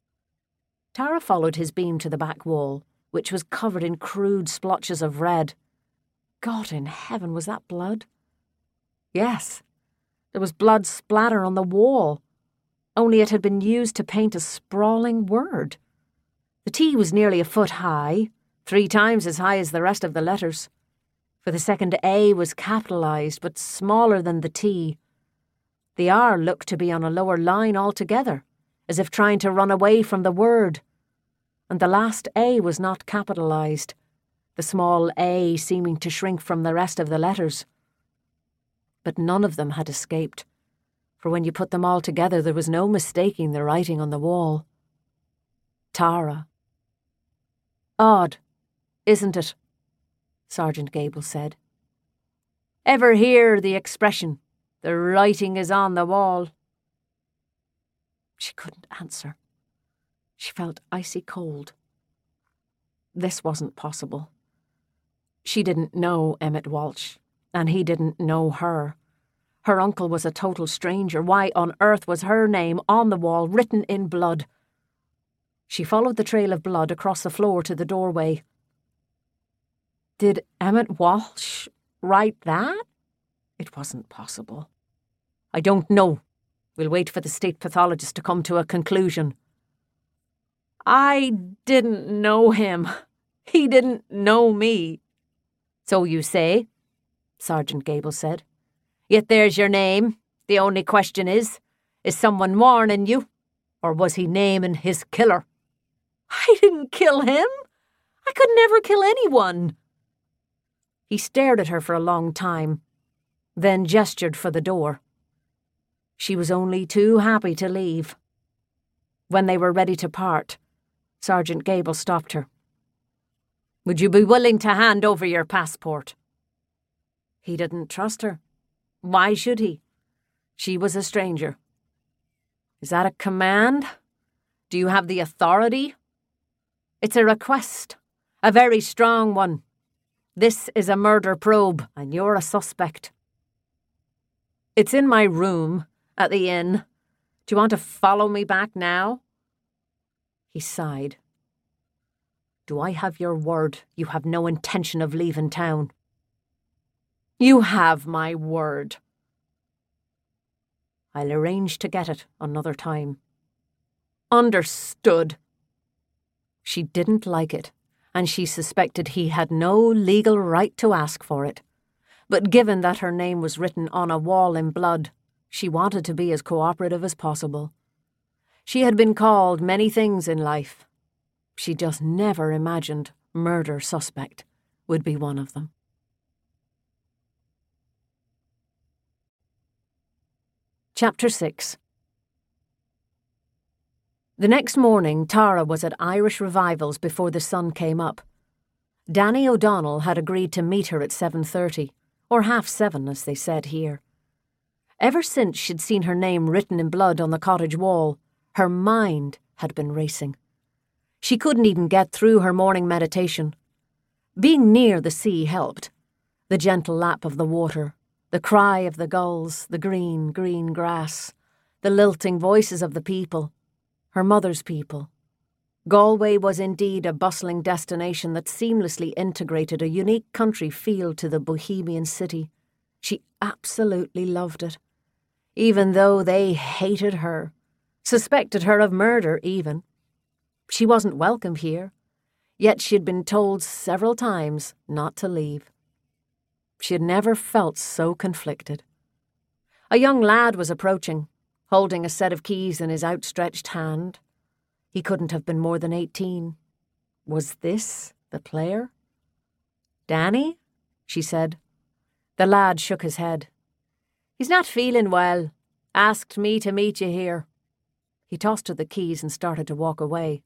Tara followed his beam to the back wall, which was covered in crude splotches of red. God in heaven, was that blood? Yes, there was blood splatter on the wall, only it had been used to paint a sprawling word. The T was nearly a foot high, three times as high as the rest of the letters. For the second A was capitalised, but smaller than the T. The R looked to be on a lower line altogether, as if trying to run away from the word. And the last A was not capitalised, the small A seeming to shrink from the rest of the letters. But none of them had escaped, for when you put them all together there was no mistaking the writing on the wall. Tara. Odd, isn't it? Sergeant Gable said. Ever hear the expression, the writing is on the wall? She couldn't answer. She felt icy cold. This wasn't possible. She didn't know Emmett Walsh, and he didn't know her. Her uncle was a total stranger. Why on earth was her name on the wall, written in blood? She followed the trail of blood across the floor to the doorway. Did Emmett Walsh write that? It wasn't possible. I don't know. We'll wait for the state pathologist to come to a conclusion. I didn't know him. He didn't know me. So you say, Sergeant Gable said. Yet there's your name. The only question is, is someone warning you? Or was he naming his killer? I didn't kill him. I could never kill anyone. He stared at her for a long time, then gestured for the door. She was only too happy to leave. When they were ready to part, Sergeant Gable stopped her. Would you be willing to hand over your passport? He didn't trust her. Why should he? She was a stranger. Is that a command? Do you have the authority? It's a request, a very strong one. This is a murder probe, and you're a suspect. It's in my room, at the inn. Do you want to follow me back now? He sighed. Do I have your word you have no intention of leaving town? You have my word. I'll arrange to get it another time. Understood. She didn't like it, and she suspected he had no legal right to ask for it. But given that her name was written on a wall in blood, she wanted to be as cooperative as possible. She had been called many things in life. She just never imagined murder suspect would be one of them. Chapter six. The next morning, Tara was at Irish revivals before the sun came up. Danny O'Donnell had agreed to meet her at seven thirty, or half seven as they said here. Ever since she'd seen her name written in blood on the cottage wall, her mind had been racing. She couldn't even get through her morning meditation. Being near the sea helped. The gentle lap of the water, the cry of the gulls, the green, green grass, the lilting voices of the people, her mother's people. Galway was indeed a bustling destination that seamlessly integrated a unique country feel to the bohemian city. She absolutely loved it, even though they hated her, suspected her of murder even. She wasn't welcome here, yet she had been told several times not to leave. She had never felt so conflicted. A young lad was approaching, holding a set of keys in his outstretched hand. He couldn't have been more than eighteen. Was this the player? Danny? She said. The lad shook his head. He's not feeling well. Asked me to meet you here. He tossed her the keys and started to walk away.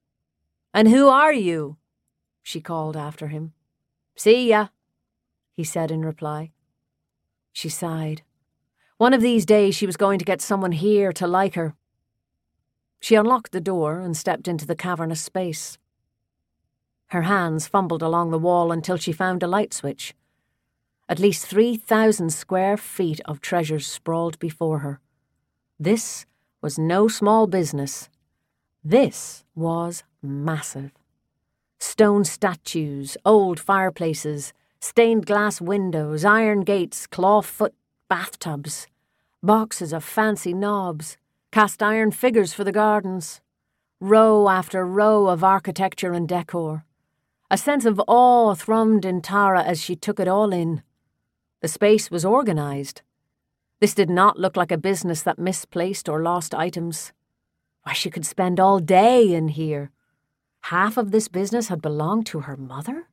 And who are you? She called after him. See ya, he said in reply. She sighed. One of these days she was going to get someone here to like her. She unlocked the door and stepped into the cavernous space. Her hands fumbled along the wall until she found a light switch. At least three thousand square feet of treasures sprawled before her. This was no small business. This was massive. Stone statues, old fireplaces, stained glass windows, iron gates, clawfoot bathtubs, boxes of fancy knobs, cast iron figures for the gardens, row after row of architecture and decor. A sense of awe thrummed in Tara as she took it all in. The space was organised. This did not look like a business that misplaced or lost items. Why, she could spend all day in here. Half of this business had belonged to her mother?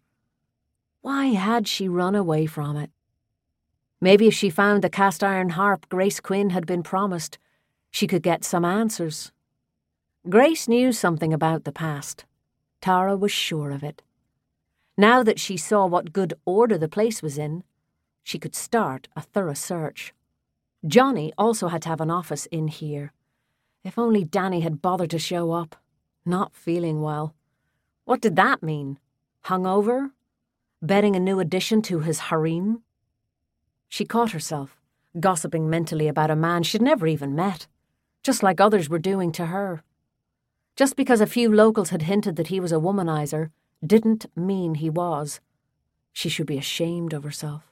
Why had she run away from it? Maybe if she found the cast-iron harp Grace Quinn had been promised, she could get some answers. Grace knew something about the past. Tara was sure of it. Now that she saw what good order the place was in, she could start a thorough search. Johnny also had to have an office in here. If only Danny had bothered to show up. Not feeling well. What did that mean? Hungover? Betting a new addition to his harem? She caught herself, gossiping mentally about a man she'd never even met, just like others were doing to her. Just because a few locals had hinted that he was a womanizer didn't mean he was. She should be ashamed of herself.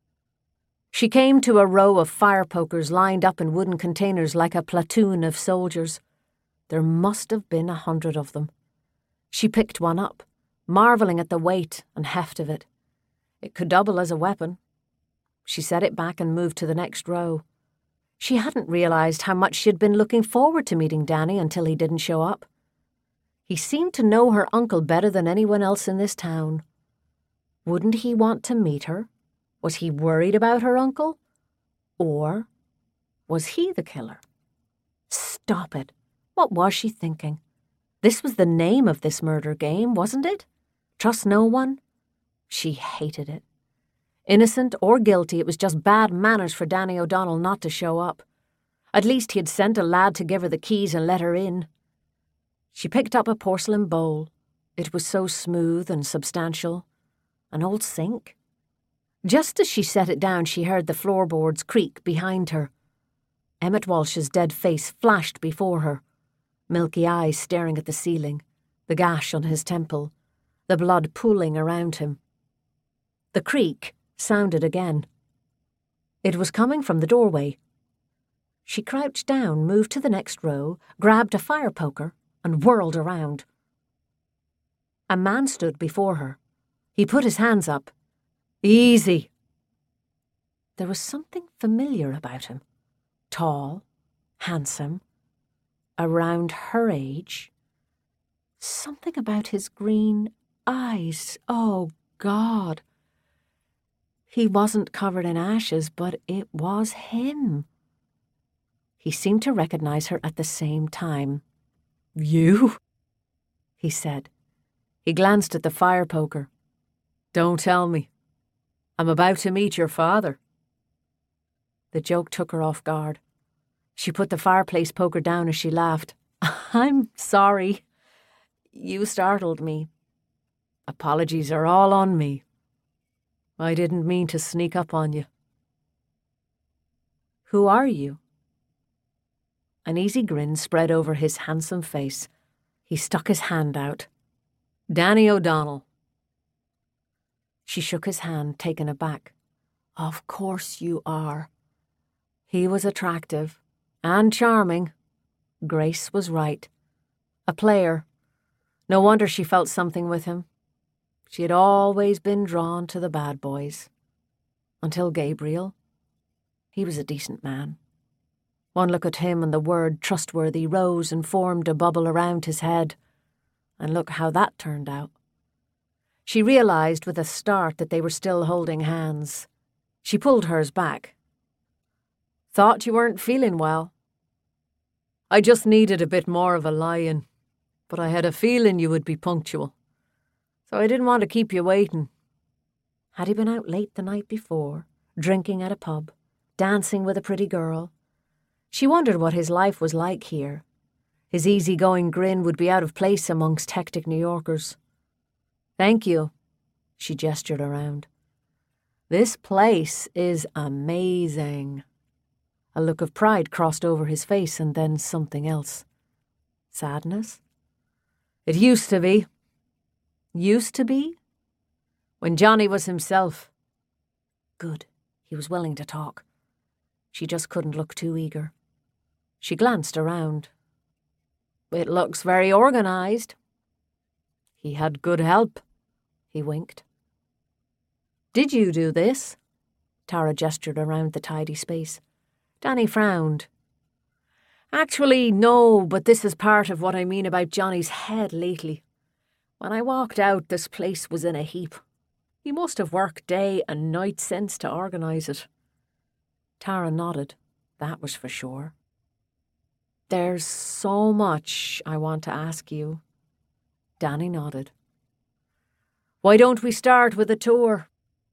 She came to a row of fire pokers lined up in wooden containers like a platoon of soldiers. There must have been a hundred of them. She picked one up, marvelling at the weight and heft of it. It could double as a weapon. She set it back and moved to the next row. She hadn't realised how much she'd been looking forward to meeting Danny until he didn't show up. He seemed to know her uncle better than anyone else in this town. Wouldn't he want to meet her? Was he worried about her uncle? Or was he the killer? Stop it. What was she thinking? This was the name of this murder game, wasn't it? Trust no one? She hated it. Innocent or guilty, it was just bad manners for Danny O'Donnell not to show up. At least he had sent a lad to give her the keys and let her in. She picked up a porcelain bowl. It was so smooth and substantial. An old sink. Just as she set it down, she heard the floorboards creak behind her. Emmett Walsh's dead face flashed before her, milky eyes staring at the ceiling, the gash on his temple, the blood pooling around him. The creak sounded again. It was coming from the doorway. She crouched down, moved to the next row, grabbed a fire poker, and whirled around. A man stood before her. He put his hands up. Easy. There was something familiar about him. Tall, handsome, around her age. Something about his green eyes. Oh, God. He wasn't covered in ashes, but it was him. He seemed to recognize her at the same time. You? He said. He glanced at the fire poker. Don't tell me. I'm about to meet your father. The joke took her off guard. She put the fireplace poker down as she laughed. I'm sorry. You startled me. Apologies are all on me. I didn't mean to sneak up on you. Who are you? An easy grin spread over his handsome face. He stuck his hand out. Danny O'Donnell. She shook his hand, taken aback. Of course you are. He was attractive and charming. Grace was right. A player. No wonder she felt something with him. She had always been drawn to the bad boys. Until Gabriel. He was a decent man. One look at him and the word trustworthy rose and formed a bubble around his head. And look how that turned out. She realized with a start that they were still holding hands. She pulled hers back. Thought you weren't feeling well. I just needed a bit more of a lie-in, but I had a feeling you would be punctual. So I didn't want to keep you waiting. Had he been out late the night before, drinking at a pub, dancing with a pretty girl? She wondered what his life was like here. His easygoing grin would be out of place amongst hectic New Yorkers. Thank you, she gestured around. This place is amazing. A look of pride crossed over his face and then something else. Sadness? It used to be. Used to be? When Johnny was himself. Good. He was willing to talk. She just couldn't look too eager. She glanced around. It looks very organized. He had good help. He winked. Did you do this? Tara gestured around the tidy space. Danny frowned. Actually, no, but this is part of what I mean about Johnny's head lately. When I walked out, this place was in a heap. He must have worked day and night since to organise it. Tara nodded. That was for sure. There's so much I want to ask you. Danny nodded. Why don't we start with a tour?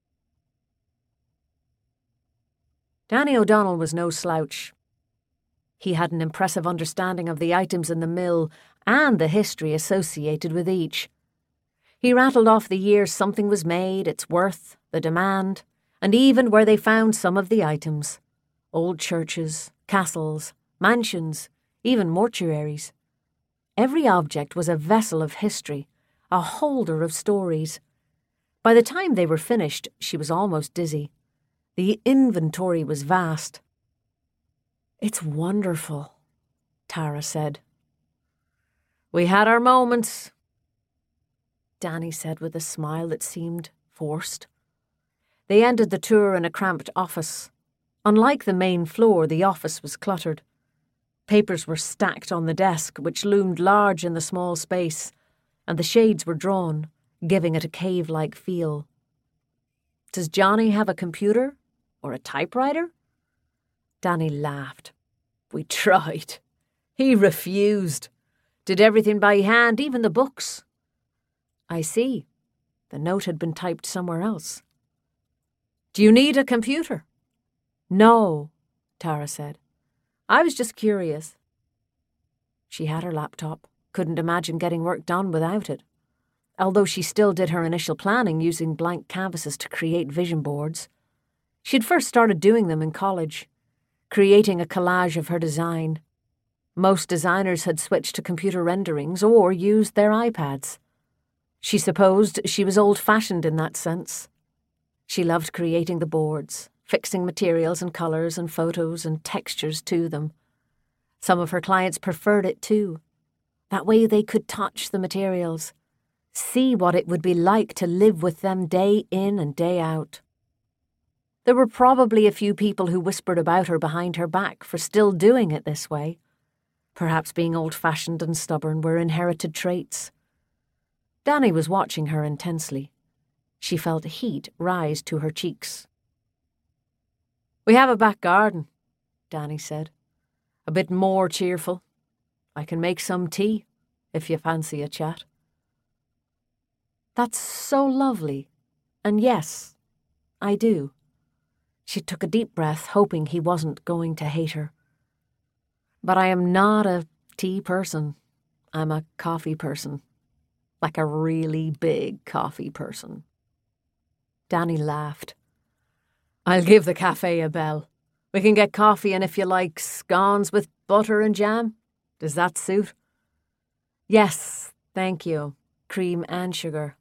Danny O'Donnell was no slouch. He had an impressive understanding of the items in the mill and the history associated with each. He rattled off the years something was made, its worth, the demand, and even where they found some of the items. Old churches, castles, mansions, even mortuaries. Every object was a vessel of history, a holder of stories. By the time they were finished, she was almost dizzy. The inventory was vast. It's wonderful, Tara said. We had our moments, Danny said with a smile that seemed forced. They ended the tour in a cramped office. Unlike the main floor, the office was cluttered. Papers were stacked on the desk, which loomed large in the small space, and the shades were drawn, giving it a cave-like feel. Does Johnny have a computer? Or a typewriter? Danny laughed. We tried. He refused. Did everything by hand, even the books. I see. The note had been typed somewhere else. "Do you need a computer?" "No," Tara said. "I was just curious." She had her laptop, couldn't imagine getting work done without it. Although she still did her initial planning using blank canvases to create vision boards. She'd first started doing them in college, creating a collage of her design. Most designers had switched to computer renderings or used their iPads. She supposed she was old-fashioned in that sense. She loved creating the boards, fixing materials and colours and photos and textures to them. Some of her clients preferred it too. That way they could touch the materials, see what it would be like to live with them day in and day out. There were probably a few people who whispered about her behind her back for still doing it this way. Perhaps being old-fashioned and stubborn were inherited traits. Danny was watching her intensely. She felt heat rise to her cheeks. "We have a back garden," Danny said. "A bit more cheerful. I can make some tea, if you fancy a chat." "That's so lovely. And yes, I do." She took a deep breath, hoping he wasn't going to hate her. "But I am not a tea person. I'm a coffee person. Like a really big coffee person." Danny laughed. "I'll give the cafe a bell. We can get coffee and, if you like, scones with butter and jam. Does that suit?" "Yes, thank you. Cream and sugar."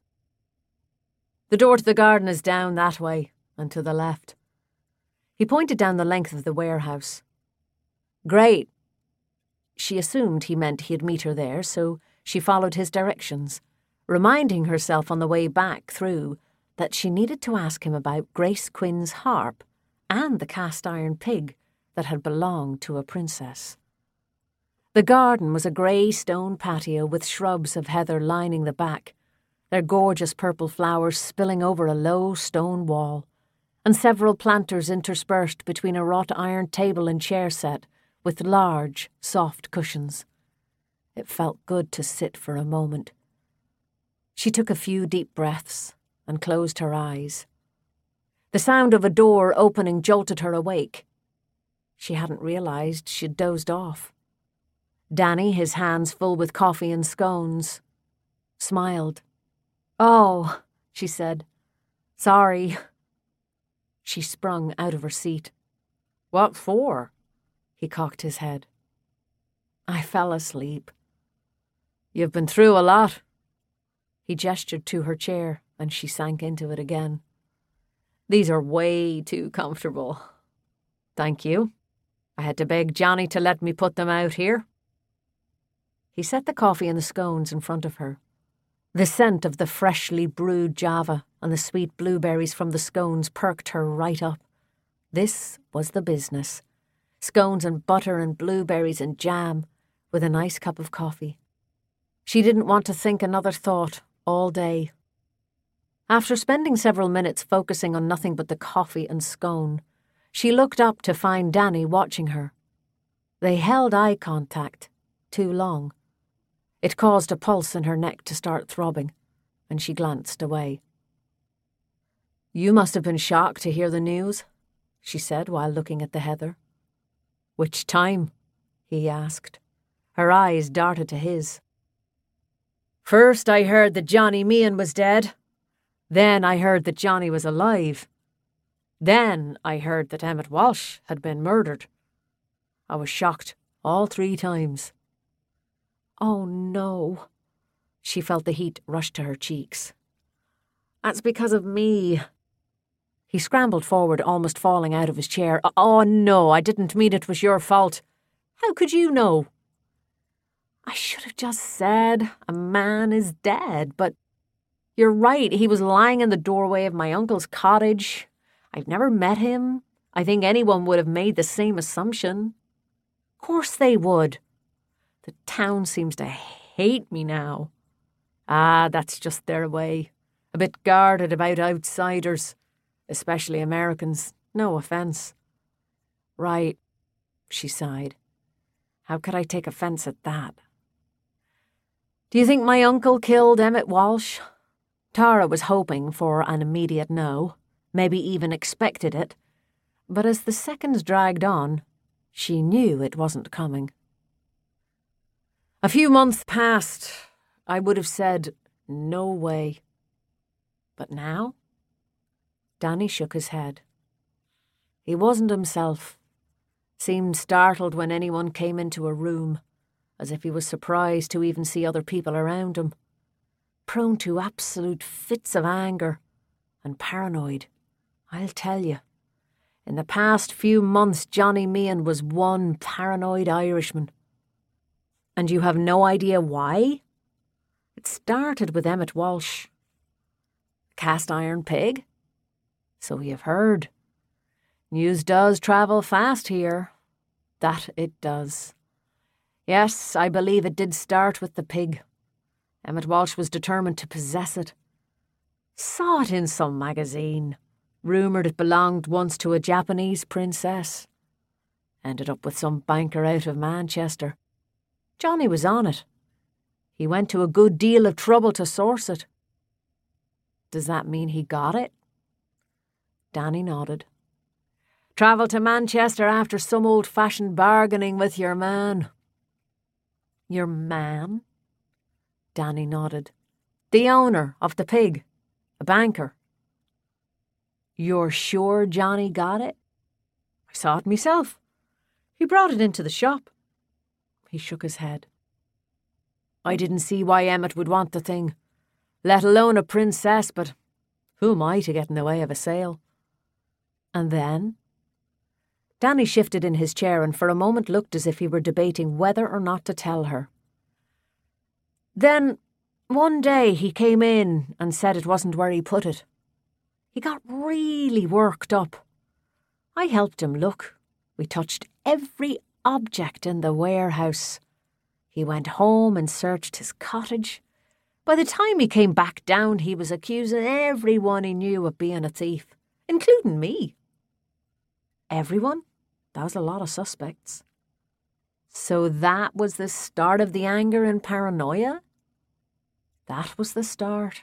"The door to the garden is down that way and to the left." He pointed down the length of the warehouse. "Great." She assumed he meant he'd meet her there, so she followed his directions, reminding herself on the way back through that she needed to ask him about Grace Quinn's harp and the cast-iron pig that had belonged to a princess. The garden was a grey stone patio with shrubs of heather lining the back, their gorgeous purple flowers spilling over a low stone wall, and several planters interspersed between a wrought iron table and chair set with large, soft cushions. It felt good to sit for a moment. She took a few deep breaths and closed her eyes. The sound of a door opening jolted her awake. She hadn't realised she'd dozed off. Danny, his hands full with coffee and scones, smiled. "Oh," she said. "Sorry." She sprung out of her seat. "What for?" He cocked his head. "I fell asleep." "You've been through a lot." He gestured to her chair, and she sank into it again. "These are way too comfortable." "Thank you. I had to beg Johnny to let me put them out here." He set the coffee and the scones in front of her. The scent of the freshly brewed Java and the sweet blueberries from the scones perked her right up. This was the business. Scones and butter and blueberries and jam, with a nice cup of coffee. She didn't want to think another thought all day. After spending several minutes focusing on nothing but the coffee and scone, she looked up to find Danny watching her. They held eye contact too long. It caused a pulse in her neck to start throbbing, and she glanced away. "You must have been shocked to hear the news," she said while looking at the heather. "Which time?" he asked. Her eyes darted to his. "First I heard that Johnny Meehan was dead. Then I heard that Johnny was alive. Then I heard that Emmett Walsh had been murdered. I was shocked all three times." "Oh, no." She felt the heat rush to her cheeks. "That's because of me." He scrambled forward, almost falling out of his chair. "Oh, no, I didn't mean it was your fault. How could you know?" "I should have just said a man is dead, but you're right, he was lying in the doorway of my uncle's cottage. I've never met him. I think anyone would have made the same assumption." "Course they would. The town seems to hate me now." "Ah, that's just their way. A bit guarded about outsiders, especially Americans. No offence." "Right," she sighed. "How could I take offence at that?" "Do you think my uncle killed Emmett Walsh?" Tara was hoping for an immediate no, maybe even expected it, but as the seconds dragged on, she knew it wasn't coming. A few months passed, I would have said, no way. But now? Danny shook his head. He wasn't himself, seemed startled when anyone came into a room, as if he was surprised to even see other people around him, prone to absolute fits of anger and paranoid, I'll tell you. In the past few months, Johnny Meehan was one paranoid Irishman. And you have no idea why? It started with Emmett Walsh. Cast iron pig? So you've heard. News does travel fast here. That it does. Yes, I believe it did start with the pig. Emmett Walsh was determined to possess it. Saw it in some magazine. Rumoured it belonged once to a Japanese princess. Ended up with some banker out of Manchester. Johnny was on it. He went to a good deal of trouble to source it. Does that mean he got it? Danny nodded. Travelled to Manchester after some old-fashioned bargaining with your man. Your man? Danny nodded. The owner of the pig. A banker. You're sure Johnny got it? I saw it myself. He brought it into the shop. He shook his head. I didn't see why Emmett would want the thing, let alone a princess, but who am I to get in the way of a sale? And then? Danny shifted in his chair and for a moment looked as if he were debating whether or not to tell her. Then, one day he came in and said it wasn't where he put it. He got really worked up. I helped him look. We touched every object in the warehouse. He went home and searched his cottage. By the time he came back down, he was accusing everyone he knew of being a thief, including me. Everyone? That was a lot of suspects. So that was the start of the anger and paranoia? That was the start.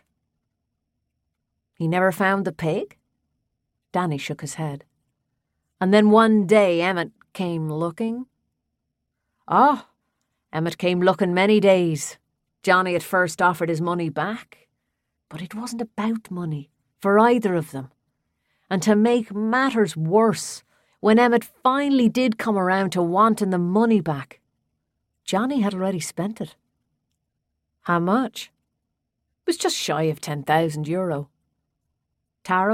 He never found the pig? Danny shook his head. And then one day Emmett came looking? Oh, Emmett came looking many days. Johnny at first offered his money back. But it wasn't about money, for either of them. And to make matters worse, when Emmett finally did come around to wanting the money back, Johnny had already spent it. How much? It was just shy of ten thousand euro. Tara